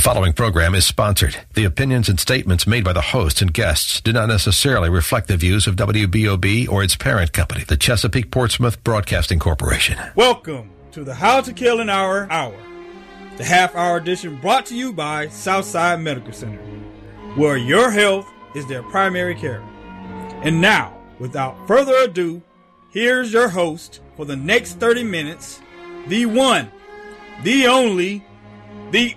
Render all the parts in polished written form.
following program is sponsored. The opinions and statements made by the host and guests do not necessarily reflect the views of WBOB or its parent company, the Chesapeake Portsmouth Broadcasting Corporation. Welcome to the How to Kill an Hour, the half-hour edition brought to you by Southside Medical Center, where your health is their primary care. And now, without further ado, here's your host for the next 30 minutes, the one, the only, the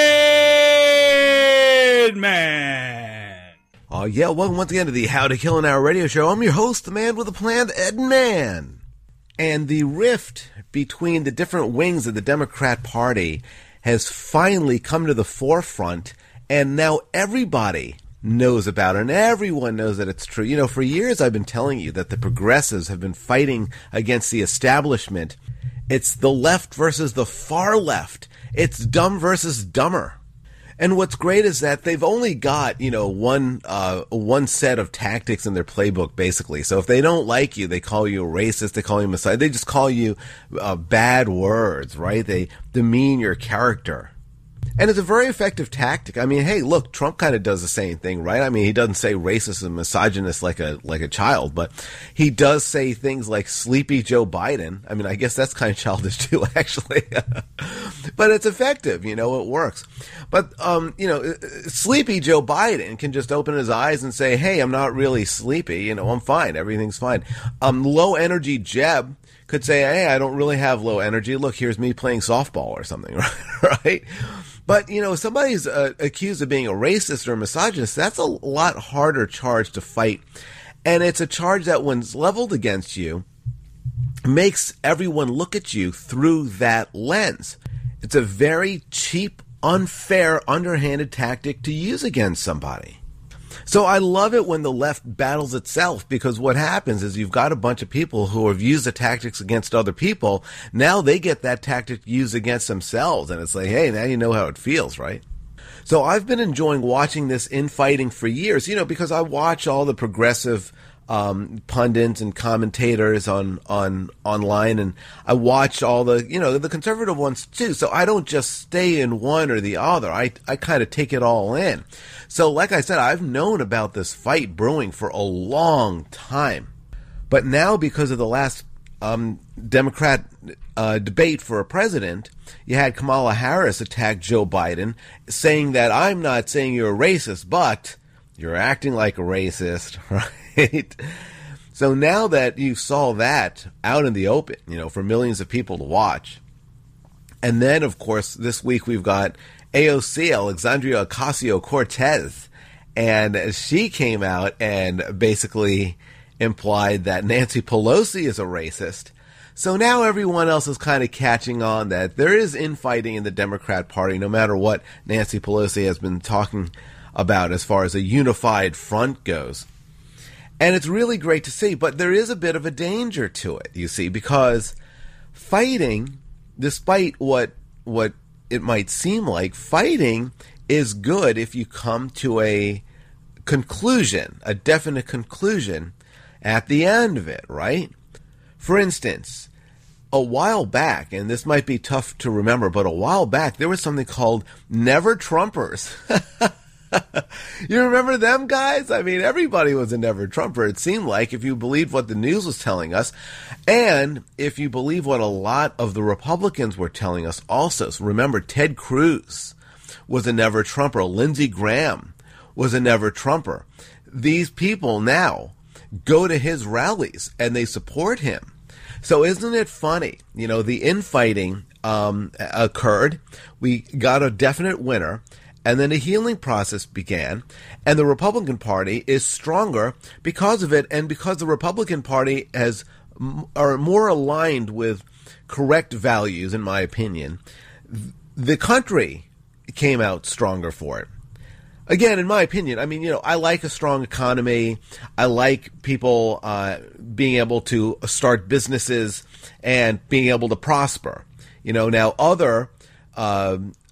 Ed Man. Oh yeah, welcome once again to the How to Kill an Hour radio show. I'm your host, the man with a plan, Ed Man. And the rift between the different wings of the Democrat Party has finally come to the forefront, and now everybody knows about it, and everyone knows that it's true. You know, for years I've been telling you that the progressives have been fighting against the establishment. It's the left versus the far left. It's dumb versus dumber. And what's great is that they've only got, one set of tactics in their playbook, basically. So if they don't like you, they call you a racist, they call you a messiah, they just call you bad words, right? They demean your character. And it's a very effective tactic. I mean, hey, look, Trump kind of does the same thing, right? I mean, he doesn't say racist and misogynist like a child, but he does say things like sleepy Joe Biden. I mean, I guess that's kind of childish too, actually. But it's effective, it works. But, sleepy Joe Biden can just open his eyes and say, hey, I'm not really sleepy, I'm fine, everything's fine. Low energy Jeb could say, hey, I don't really have low energy. Look, here's me playing softball or something, right? But, somebody's accused of being a racist or a misogynist, that's a lot harder charge to fight. And it's a charge that, when leveled against you, makes everyone look at you through that lens. It's a very cheap, unfair, underhanded tactic to use against somebody. So I love it when the left battles itself, because what happens is you've got a bunch of people who have used the tactics against other people. Now they get that tactic used against themselves, and it's like, hey, now you know how it feels, right? So I've been enjoying watching this infighting for years, because I watch all the progressive pundits and commentators online, and I watch all the conservative ones too. So I don't just stay in one or the other. I kind of take it all in. So like I said, I've known about this fight brewing for a long time. But now, because of the last Democrat debate for a president, you had Kamala Harris attack Joe Biden, saying that I'm not saying you're a racist, but you're acting like a racist, right? So now that you saw that out in the open, for millions of people to watch, and then, of course, this week we've got AOC, Alexandria Ocasio-Cortez, and she came out and basically implied that Nancy Pelosi is a racist. So now everyone else is kind of catching on that there is infighting in the Democrat Party, no matter what Nancy Pelosi has been talking about as far as a unified front goes. And it's really great to see, but there is a bit of a danger to it, you see, because fighting, despite what it might seem like, fighting is good if you come to a conclusion, a definite conclusion at the end of it, right? For instance, a while back, and this might be tough to remember, but a while back, there was something called Never Trumpers. You remember them guys? I mean, everybody was a Never Trumper, it seemed like, if you believed what the news was telling us, and if you believe what a lot of the Republicans were telling us also. So remember, Ted Cruz was a Never Trumper. Lindsey Graham was a Never Trumper. These people now go to his rallies and they support him. So isn't it funny? The infighting occurred. We got a definite winner. And then a healing process began, and the Republican Party is stronger because of it, and because the Republican Party are more aligned with correct values, in my opinion. The country came out stronger for it. Again, in my opinion, I mean, I like a strong economy. I like people being able to start businesses and being able to prosper. Now other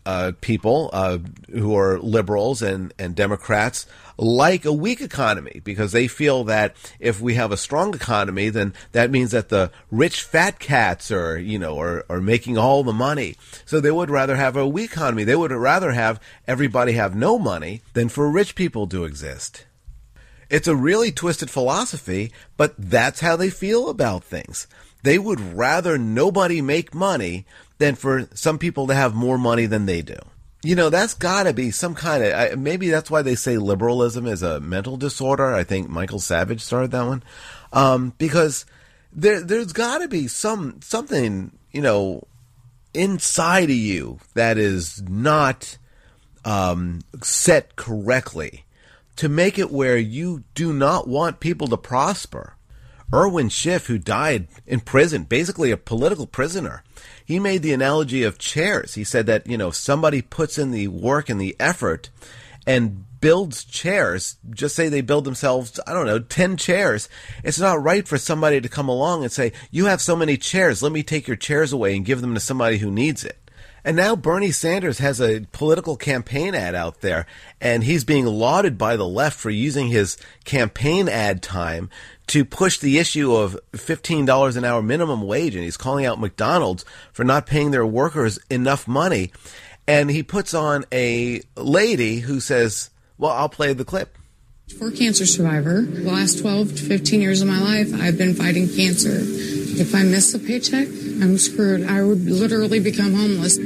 people who are liberals and Democrats like a weak economy, because they feel that if we have a strong economy, then that means that the rich fat cats are making all the money. So they would rather have a weak economy. They would rather have everybody have no money than for rich people to exist. It's a really twisted philosophy, but that's how they feel about things. They would rather nobody make money than for some people to have more money than they do. That's got to be some kind of, maybe that's why they say liberalism is a mental disorder. I think Michael Savage started that one. Because there's got to be something, inside of you that is not set correctly to make it where you do not want people to prosper. Irwin Schiff, who died in prison, basically a political prisoner, he made the analogy of chairs. He said that, somebody puts in the work and the effort and builds chairs. Just say they build themselves, 10 chairs. It's not right for somebody to come along and say, you have so many chairs, let me take your chairs away and give them to somebody who needs it. And now Bernie Sanders has a political campaign ad out there, and he's being lauded by the left for using his campaign ad time to push the issue of $15 an hour minimum wage, and he's calling out McDonald's for not paying their workers enough money. And he puts on a lady who says, well, I'll play the clip. For cancer survivor, the last 12 to 15 years of my life, I've been fighting cancer. If I miss a paycheck, I'm screwed. I would literally become homeless.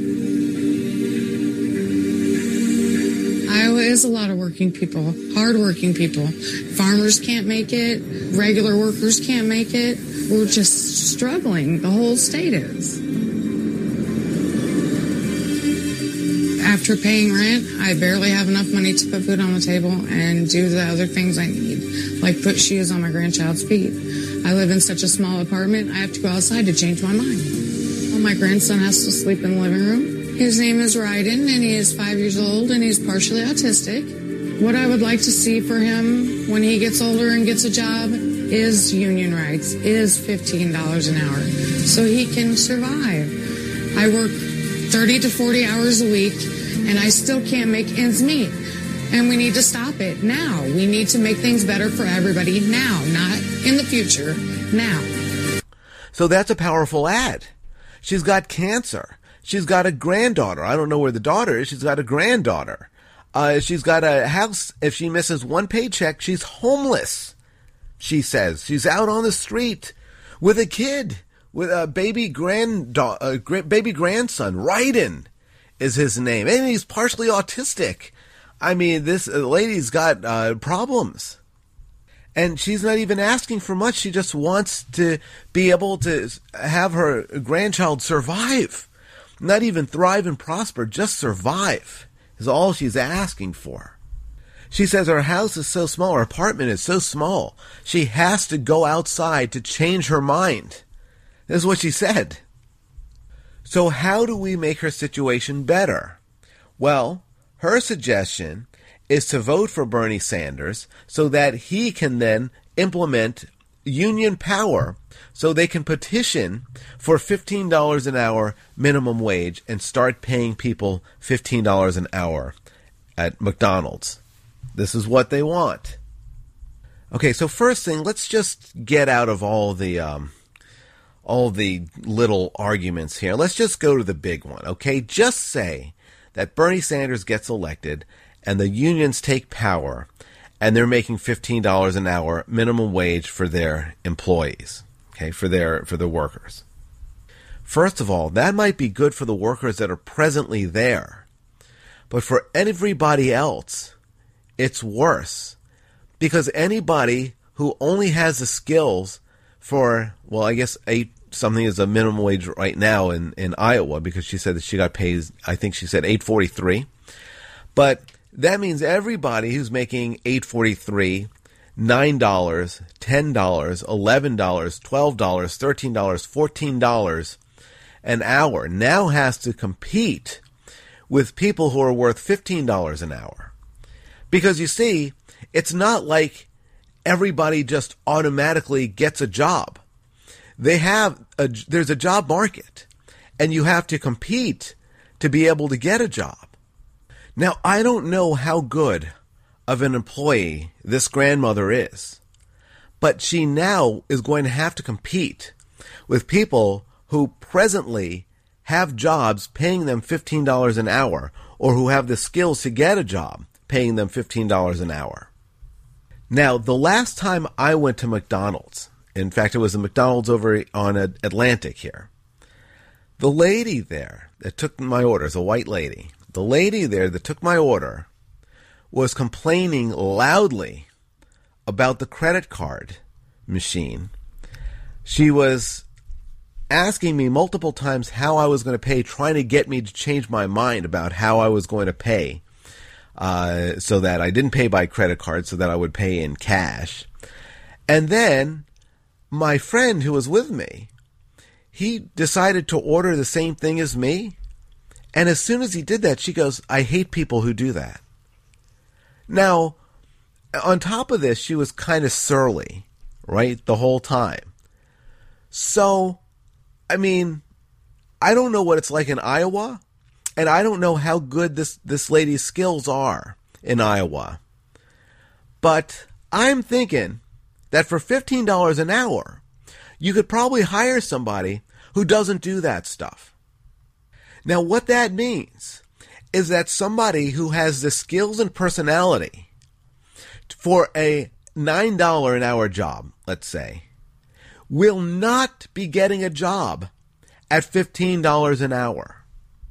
Iowa is a lot of working people, hard-working people. Farmers can't make it. Regular workers can't make it. We're just struggling. The whole state is. After paying rent, I barely have enough money to put food on the table and do the other things I need, like put shoes on my grandchild's feet. I live in such a small apartment, I have to go outside to change my mind. Well, my grandson has to sleep in the living room. His name is Ryden, and he is 5 years old, and he's partially autistic. What I would like to see for him when he gets older and gets a job is union rights, is $15 an hour, so he can survive. I work 30 to 40 hours a week, and I still can't make ends meet. And we need to stop it now. We need to make things better for everybody now, not in the future, now. So that's a powerful ad. She's got cancer. She's got a granddaughter. I don't know where the daughter is. She's got a granddaughter. She's got a house. If she misses one paycheck, she's homeless, she says. She's out on the street with a kid, with a baby grandson. Ryden is his name. And he's partially autistic. I mean, this lady's got problems. And she's not even asking for much. She just wants to be able to have her grandchild survive. Not even thrive and prosper, just survive is all she's asking for. She says her house is so small, her apartment is so small, she has to go outside to change her mind. This is what she said. So how do we make her situation better? Well, her suggestion is to vote for Bernie Sanders so that he can then implement union power so they can petition for $15 an hour minimum wage and start paying people $15 an hour at McDonald's. This is what they want. Okay, so first thing, let's just get out of all the little arguments here. Let's just go to the big one, okay? Just say that Bernie Sanders gets elected and the unions take power and they're making $15 an hour minimum wage for their employees, okay, for the workers. First of all, that might be good for the workers that are presently there. But for everybody else, it's worse. Because anybody who only has the skills for, well, I guess something is a minimum wage right now in Iowa, because she said that she got paid, I think she said $8.43. But that means everybody who's making $8.43, $9, $10, $11, $12, $13, $14 an hour now has to compete with people who are worth $15 an hour. Because you see, it's not like everybody just automatically gets a job. There's a job market, and you have to compete to be able to get a job. Now, I don't know how good of an employee this grandmother is, but she now is going to have to compete with people who presently have jobs paying them $15 an hour, or who have the skills to get a job paying them $15 an hour. Now, the last time I went to McDonald's, in fact, it was a McDonald's over on Atlantic here, the lady there that took my order, is a white lady, the lady there that took my order was complaining loudly about the credit card machine. She was asking me multiple times how I was going to pay, trying to get me to change my mind about how I was going to pay, so that I didn't pay by credit card, so that I would pay in cash. And then my friend who was with me, he decided to order the same thing as me. And as soon as he did that, she goes, "I hate people who do that." Now, on top of this, she was kind of surly, right, the whole time. So, I mean, I don't know what it's like in Iowa, and I don't know how good this lady's skills are in Iowa. But I'm thinking that for $15 an hour, you could probably hire somebody who doesn't do that stuff. Now, what that means is that somebody who has the skills and personality for a $9 an hour job, let's say, will not be getting a job at $15 an hour.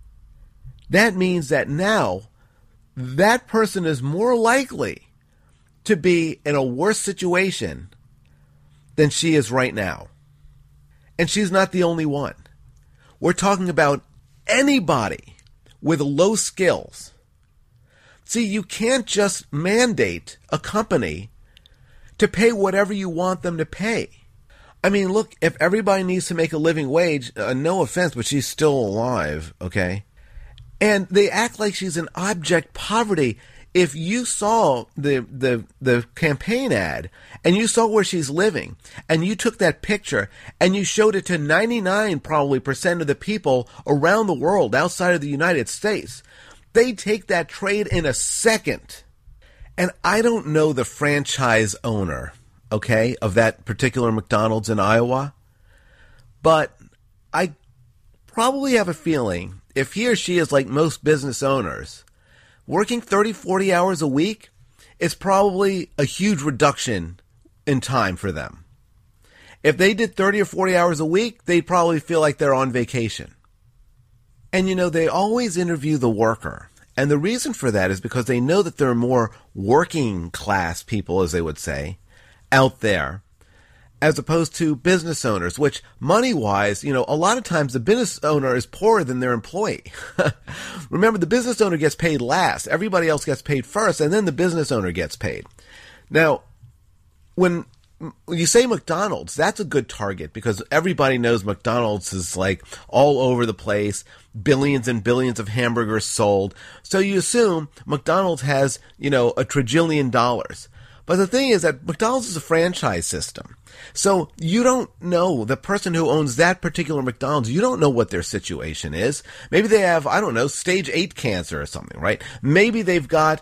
That means that now that person is more likely to be in a worse situation than she is right now. And she's not the only one. We're talking about anybody with low skills. See, you can't just mandate a company to pay whatever you want them to pay. I mean, look, if everybody needs to make a living wage, no offense, but she's still alive, okay? And they act like she's in abject poverty. If you saw the campaign ad and you saw where she's living and you took that picture and you showed it to 99% probably of the people around the world outside of the United States, they take that trade in a second. And I don't know the franchise owner, okay, of that particular McDonald's in Iowa, but I probably have a feeling if he or she is like most business owners, working 30, 40 hours a week is probably a huge reduction in time for them. If they did 30 or 40 hours a week, they'd probably feel like they're on vacation. And you know, they always interview the worker. And the reason for that is because they know that there are more working class people, as they would say, out there, as opposed to business owners, which money-wise, you know, a lot of times the business owner is poorer than their employee. Remember, the business owner gets paid last. Everybody else gets paid first, and then the business owner gets paid. Now, when you say McDonald's, that's a good target because everybody knows McDonald's is like all over the place, billions and billions of hamburgers sold. So you assume McDonald's has, you know, $1 trillion. But the thing is that McDonald's is a franchise system. So you don't know the person who owns that particular McDonald's. You don't know what their situation is. Maybe they have, I don't know, stage 8 cancer or something, right? Maybe they've got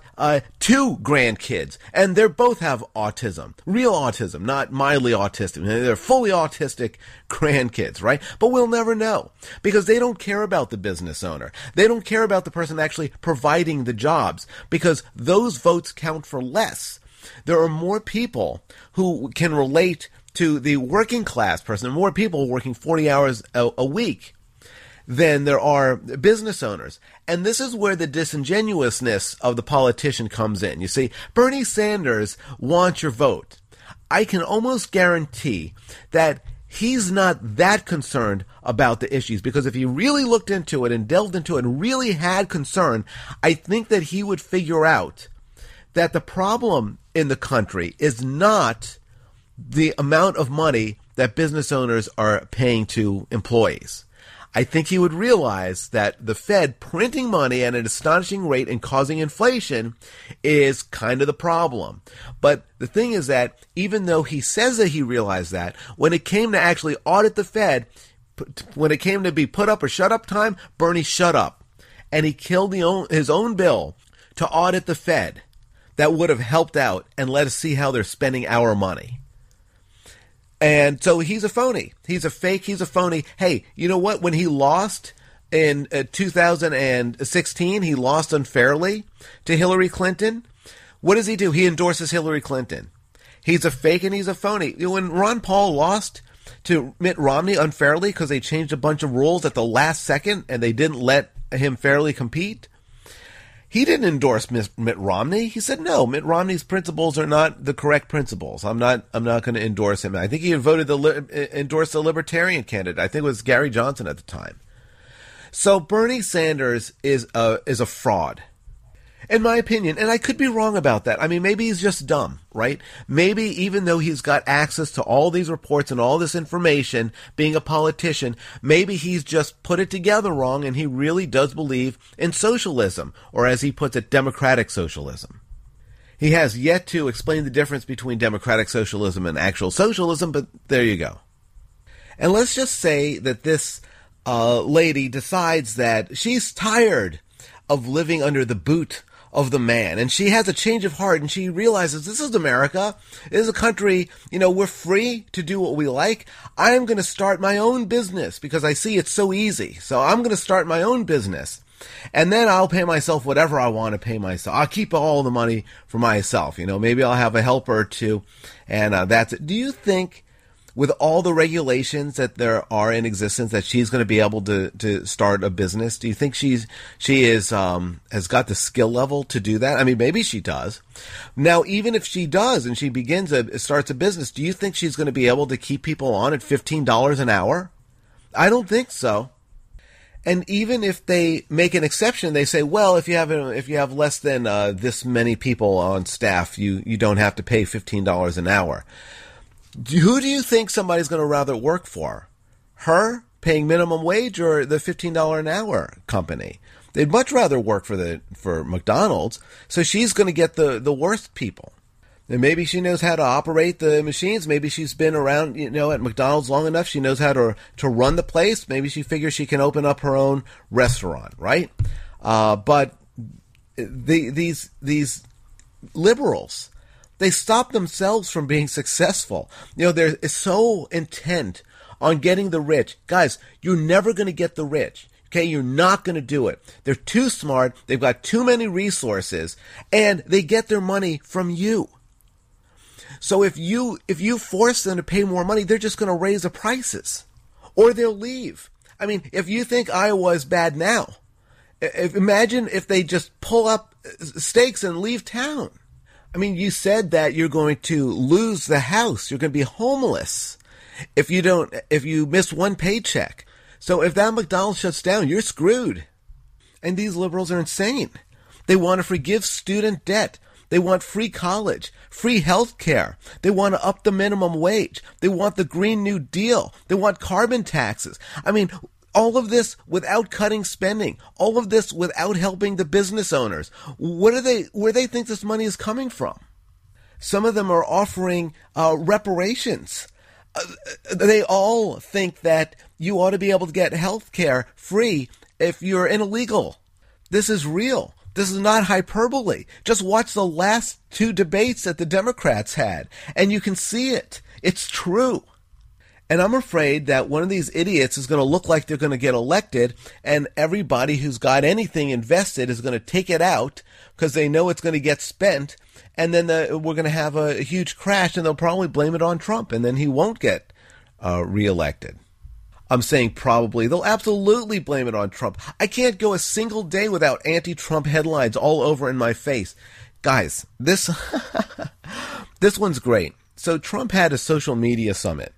2 grandkids and they both have autism, real autism, not mildly autistic. They're fully autistic grandkids, right? But we'll never know because they don't care about the business owner. They don't care about the person actually providing the jobs because those votes count for less. There are more people who can relate to the working class person, more people working 40 hours a week than there are business owners. And this is where the disingenuousness of the politician comes in. You see, Bernie Sanders wants your vote. I can almost guarantee that he's not that concerned about the issues because if he really looked into it and delved into it and really had concern, I think that he would figure out that the problem in the country is not the amount of money that business owners are paying to employees. I think he would realize that the Fed printing money at an astonishing rate and causing inflation is kind of the problem. But the thing is that even though he says that he realized that, when it came to actually audit the Fed, when it came to be put up or shut up time, Bernie shut up. and he killed his own bill to audit the Fed that would have helped out and let us see how they're spending our money. And so he's a phony. He's a fake. He's a phony. Hey, you know what? When he lost in 2016, he lost unfairly to Hillary Clinton. What does he do? He endorses Hillary Clinton. He's a fake and he's a phony. When Ron Paul lost to Mitt Romney unfairly because they changed a bunch of rules at the last second and they didn't let him fairly compete, he didn't endorse Mitt Romney. He said, no, Mitt Romney's principles are not the correct principles. I'm not going to endorse him. I think he endorsed the Libertarian candidate. I think it was Gary Johnson at the time. So Bernie Sanders is a fraud, in my opinion, and I could be wrong about that. I mean, maybe he's just dumb, right? Maybe even though he's got access to all these reports and all this information, being a politician, maybe he's just put it together wrong and he really does believe in socialism, or as he puts it, democratic socialism. He has yet to explain the difference between democratic socialism and actual socialism, but there you go. And let's just say that this lady decides that she's tired of living under the boot of the man, and she has a change of heart, and she realizes this is America. This is a country, we're free to do what we like. I'm going to start my own business because I see it's so easy. So I'm going to start my own business, and then I'll pay myself whatever I want to pay myself. I'll keep all the money for myself. Maybe I'll have a helper or two, and that's it. Do you think, with all the regulations that there are in existence, that she's going to be able to start a business? Do you think she has got the skill level to do that? I mean, maybe she does. Now, even if she does and she starts a business, do you think she's going to be able to keep people on at $15 an hour? I don't think so. And even if they make an exception, they say, well, if you have less than this many people on staff, you don't have to pay $15 an hour. Who do you think somebody's going to rather work for? Her, paying minimum wage, or the $15 an hour company? They'd much rather work for McDonald's, so she's going to get the worst people. And maybe she knows how to operate the machines. Maybe she's been around, at McDonald's long enough. She knows how to run the place. Maybe she figures she can open up her own restaurant, right? But these liberals, they stop themselves from being successful. They're so intent on getting the rich. Guys, you're never going to get the rich. Okay, you're not going to do it. They're too smart. They've got too many resources, and they get their money from you. So if you force them to pay more money, they're just going to raise the prices, or they'll leave. I mean, if you think Iowa is bad now, imagine if they just pull up stakes and leave town. I mean, you said that you're going to lose the house. You're going to be homeless if you miss one paycheck. So if that McDonald's shuts down, you're screwed. And these liberals are insane. They want to forgive student debt. They want free college, free health care. They want to up the minimum wage. They want the Green New Deal. They want carbon taxes. I mean, all of this without cutting spending. All of this without helping the business owners. Where they think this money is coming from? Some of them are offering reparations. They all think that you ought to be able to get health care free if you're an illegal. This is real. This is not hyperbole. Just watch the last two debates that the Democrats had, and you can see it. It's true. And I'm afraid that one of these idiots is going to look like they're going to get elected, and everybody who's got anything invested is going to take it out because they know it's going to get spent, and then we're going to have a huge crash, and they'll probably blame it on Trump, and then he won't get reelected. I'm saying probably. They'll absolutely blame it on Trump. I can't go a single day without anti-Trump headlines all over in my face. Guys, this one's great. So Trump had a social media summit,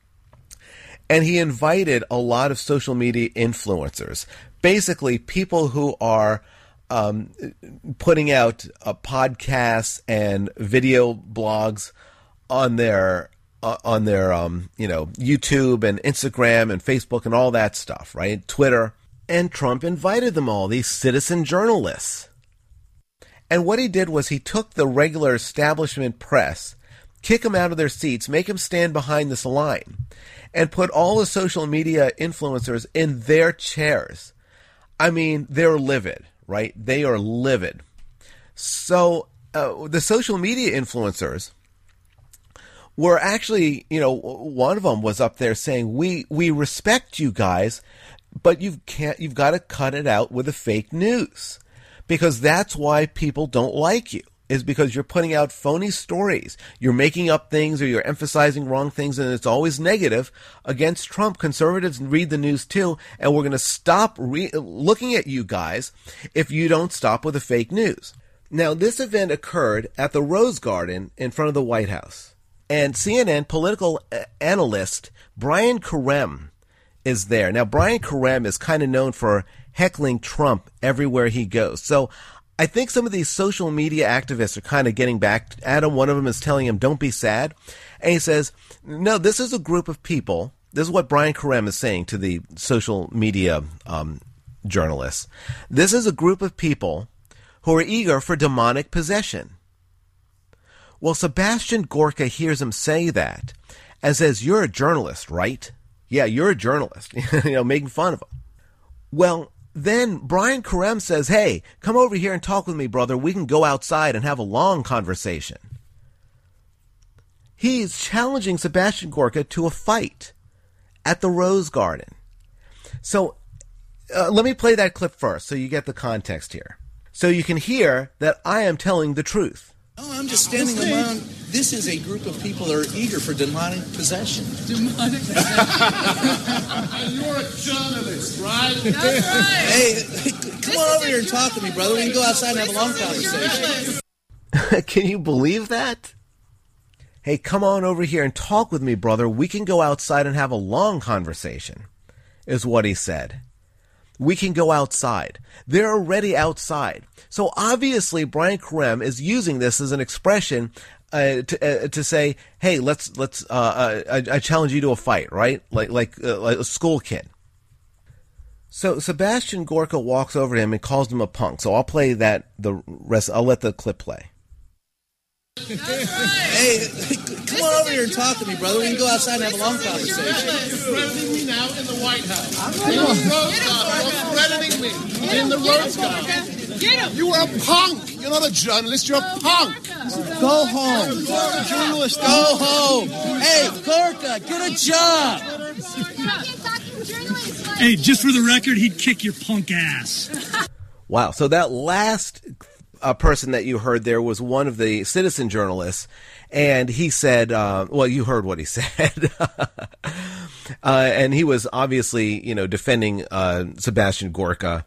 and he invited a lot of social media influencers, basically people who are putting out podcasts and video blogs on their YouTube and Instagram and Facebook and all that stuff, right? Twitter. And Trump invited them all, these citizen journalists. And what he did was he took the regular establishment press, kick them out of their seats, make them stand behind this line, and put all the social media influencers in their chairs. I mean, they're livid, right? They are livid. So the social media influencers were actually, one of them was up there saying, we respect you guys, but you've got to cut it out with the fake news, because that's why people don't like you, is because you're putting out phony stories. You're making up things, or you're emphasizing wrong things, and it's always negative against Trump. Conservatives read the news too, and we're going to stop looking at you guys if you don't stop with the fake news. Now, this event occurred at the Rose Garden in front of the White House. And CNN political analyst Brian Karem is there. Now, Brian Karem is kind of known for heckling Trump everywhere he goes. So I think some of these social media activists are kind of getting back at him. One of them is telling him, don't be sad. And he says, no, this is a group of people. This is what Brian Karem is saying to the social media journalists. This is a group of people who are eager for demonic possession. Well, Sebastian Gorka hears him say that and says, you're a journalist, right? Yeah, you're a journalist, making fun of him. Well, then Brian Karem says, hey, come over here and talk with me, brother. We can go outside and have a long conversation. He's challenging Sebastian Gorka to a fight at the Rose Garden. So let me play that clip first so you get the context here. So you can hear that I am telling the truth. Oh, I'm just standing around. This is a group of people that are eager for demonic possession. Demonic possession. You're a journalist, right? That's right. Hey, come on over here and talk to me, brother. We can go outside and have a long conversation. Can you believe that? Hey, come on over here and talk with me, brother. We can go outside and have a long conversation, is what he said. We can go outside. They're already outside. So obviously Brian Karem is using this as an expression to say, hey, I challenge you to a fight, right? Like a school kid. So Sebastian Gorka walks over to him and calls him a punk. So I'll play that. I'll let the clip play. Hey, come on over here and talk to me, brother. We can go outside and have a long conversation. You're threatening me now in the White House. In the Rose Garden. You're threatening me in the Rose Garden. Get him! You are a punk. You're not a journalist. You're a punk. Go home. Journalist, go home. Hey, Gorka, get a job. Hey, just for the record, he'd kick your punk ass. Wow. So that last person that you heard there was one of the citizen journalists, and he said, well, you heard what he said. And he was obviously, defending Sebastian Gorka.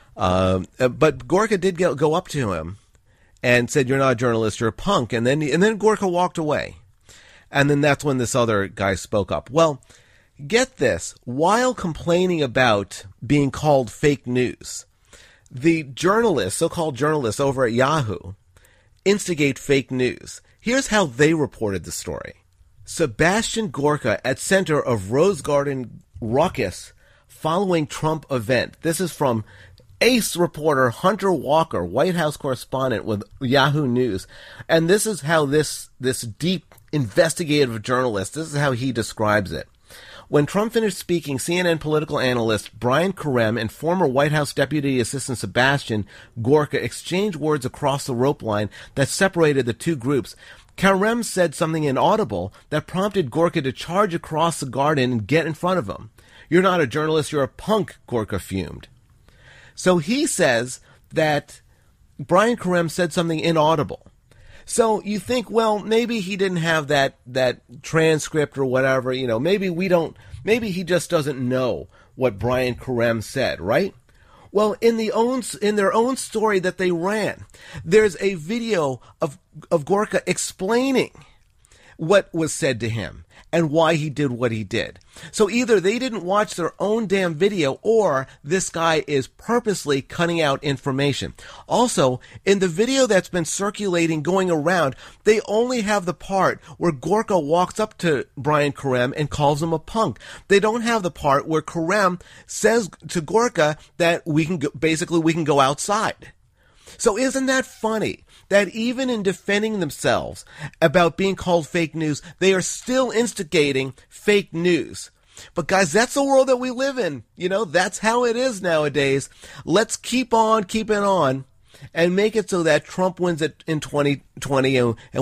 But Gorka did go up to him and said, you're not a journalist, you're a punk. And then Gorka walked away. And then that's when this other guy spoke up. Well, get this. While complaining about being called fake news, the journalists, so-called journalists over at Yahoo, instigate fake news. Here's how they reported the story. Sebastian Gorka at center of Rose Garden ruckus following Trump event. This is from ace reporter Hunter Walker, White House correspondent with Yahoo News. And this is how this deep investigative journalist, this is how he describes it. When Trump finished speaking, CNN political analyst Brian Karem and former White House Deputy Assistant Sebastian Gorka exchanged words across the rope line that separated the two groups. Karem said something inaudible that prompted Gorka to charge across the garden and get in front of him. You're not a journalist, you're a punk, Gorka fumed. So he says that Brian Karem said something inaudible. So you think, well, maybe he didn't have that transcript or whatever, maybe he just doesn't know what Brian Karem said, right? Well, in their own story that they ran, there's a video of Gorka explaining what was said to him and why he did what he did. So either they didn't watch their own damn video, or this guy is purposely cutting out information. Also, in the video that's been circulating, going around, they only have the part where Gorka walks up to Brian Karem and calls him a punk. They don't have the part where Karem says to Gorka that we can go outside. So isn't that funny that even in defending themselves about being called fake news, they are still instigating fake news? But guys, that's the world that we live in. You know, that's how it is nowadays. Let's keep on keeping on and make it so that Trump wins it in 2020 and